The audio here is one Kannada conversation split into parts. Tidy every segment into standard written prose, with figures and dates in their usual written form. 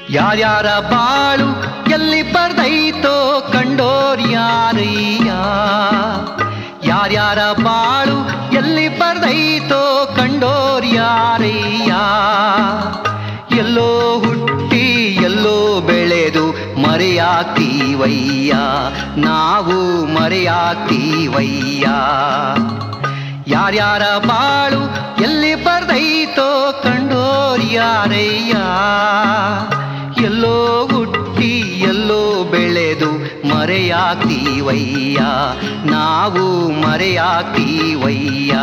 ಯಾರ್ಯಾರ ಬಾಳು ಎಲ್ಲಿ ಬರ್ದೈತೋ ಕಂಡೋರ್ಯಾರಯ್ಯ. ಯಾರ್ಯಾರ ಬಾಳು ಎಲ್ಲಿ ಬರ್ದೈತೋ ಕಂಡೋರ್ಯಾರಯ್ಯ. ಎಲ್ಲೋ ಹುಟ್ಟಿ ಎಲ್ಲೋ ಬೆಳೆದು ಮರೆಯಾಗ್ತೀವಯ್ಯ, ನಾವು ಮರೆಯಾಗ್ತೀವಯ್ಯ. ಯಾರ್ಯಾರ ಬಾಳು ಎಲ್ಲಿ ಬರ್ದೈತೋ ಕಂಡೋರ್ಯಾರಯ್ಯ. ಎಲ್ಲೋ ಹುಟ್ಟಿ ಎಲ್ಲೋ ಬೆಳೆದು ಮರೆಯಾಗ್ತೀವಯ್ಯ, ನಾವು ಮರೆಯಾಗ್ತೀವಯ್ಯ.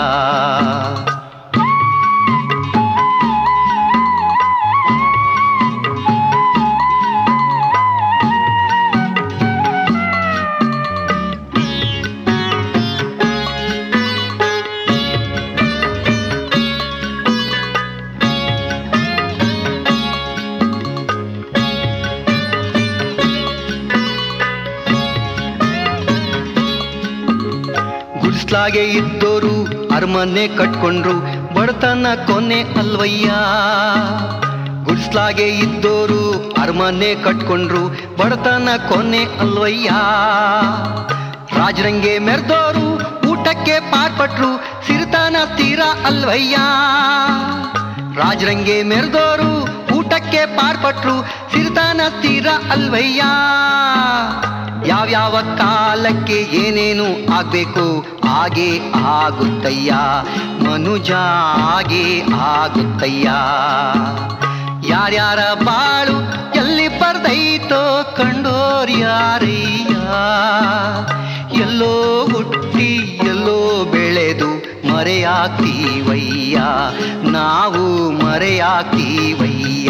ಗುಡಿಸ್ಲಾಗೆ ಇದ್ದೋರು ಅರಮನೆ ಕಟ್ಕೊಂಡ್ರು, ಬಡತನ ಕೊನೆ ಅಲ್ವಯ್ಯ. ಗುಡಿಸ್ಲಾಗೆ ಇದ್ದೋರು ಅರಮನೆ ಕಟ್ಕೊಂಡ್ರು, ಬಡತನ ಕೊನೆ ಅಲ್ವಯ್ಯ. ರಾಜರಂಗೆ ಮೆರೆದೋರು ಊಟಕ್ಕೆ ಪಾರ್ಪಟ್ರು, ಸಿರಿತನ ತೀರ ಅಲ್ವಯ್ಯ. ರಾಜರಂಗೆ ಮೆರೆದೋರು ಊಟಕ್ಕೆ ಪಾರ್ಪಟ್ರು, ಸಿರಿತನ ತೀರ ಅಲ್ವಯ್ಯ. ಯಾವ್ಯಾವ ಕಾಲಕ್ಕೆ ಏನೇನು ಆಗ್ಬೇಕು ಹಾಗೆ ಆಗುತ್ತಯ್ಯ, ಮನುಜ ಹಾಗೆ ಆಗುತ್ತಯ್ಯ. ಯಾರ್ಯಾರ ಬಾಳು ಎಲ್ಲಿ ಬರ್ದೈತೋ ಕಂಡೋರ್ಯಾರಯ್ಯ. ಎಲ್ಲೋ ಹುಟ್ಟಿ ಎಲ್ಲೋ ಬೆಳೆದು ಮರೆಯಾಗ್ತೀವಯ್ಯ, ನಾವು ಮರೆಯಾಗ್ತೀವಯ್ಯ.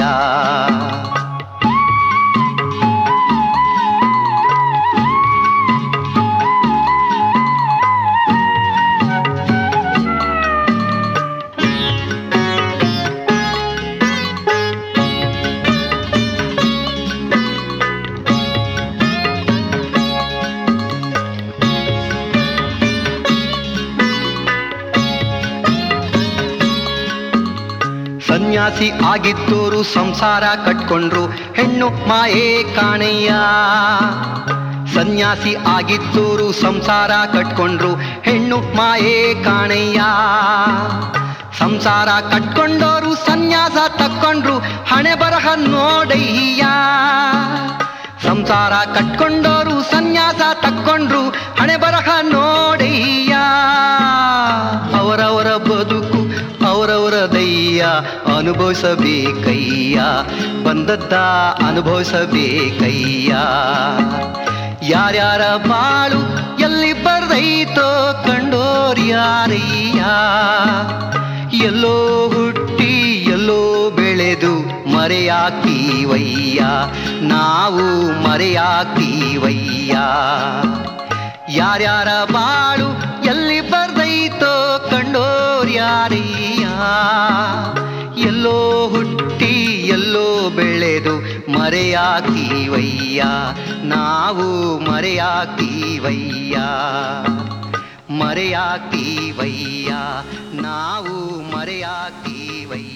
ಸನ್ಯಾಸಿ ಆಗಿದ್ದೋರು ಸಂಸಾರ ಕಟ್ಕೊಂಡ್ರು, ಹೆಣ್ಣು ಮಾಯೇ ಕಾಣಯ್ಯ. ಸನ್ಯಾಸಿ ಆಗಿದ್ದೋರು ಸಂಸಾರ ಕಟ್ಕೊಂಡ್ರು, ಹೆಣ್ಣು ಮಾಯೇ ಕಾಣಯ್ಯ. ಸಂಸಾರ ಕಟ್ಕೊಂಡೋರು ಸನ್ಯಾಸ ತಕ್ಕೊಂಡ್ರು, ಹಣೆ ಬರಹ ನೋಡಯ್ಯ. ಸಂಸಾರ ಕಟ್ಕೊಂಡೋರು ಸನ್ಯಾಸ ತಕ್ಕೊಂಡ್ರು, ಹಣೆ ಬರಹ ನೋಡಯ್ಯ. ಅವರವರ ಬದುಕು ಅವರವರದಯ್ಯ, ಅನುಭವಿಸಬೇಕಯ್ಯ, ಬಂದದ್ದ ಅನುಭವಿಸಬೇಕಯ್ಯ. ಯಾರ್ಯಾರ ಬಾಳು ಎಲ್ಲಿ ಬರ್ದೈತೋ ಕಂಡೋರ್ಯಾರಯ್ಯ. ಎಲ್ಲೋ ಹುಟ್ಟಿ ಎಲ್ಲೋ ಬೆಳೆದು ಮರೆಯಾಗ್ತೀವಯ್ಯ, ನಾವು ಮರೆಯಾಗ್ತೀವಯ್ಯ. ಯಾರ್ಯಾರ ಬಾಳು ಎಲ್ಲಿ ಬರ್ದೈತೋ ಕಂಡೋರ್ಯಾರಯ್ಯ. ಎಲ್ಲೋ ಹುಟ್ಟಿ ಎಲ್ಲೋ ಬೆಳೆದು ಮರೆಯಾಗ್ತೀವಯ್ಯ, ನಾವು ಮರೆಯಾಗ್ತೀವಯ್ಯ. ಮರೆಯಾಗ್ತೀವಯ್ಯ, ನಾವು ಮರೆಯಾಗ್ತೀವಯ್ಯ.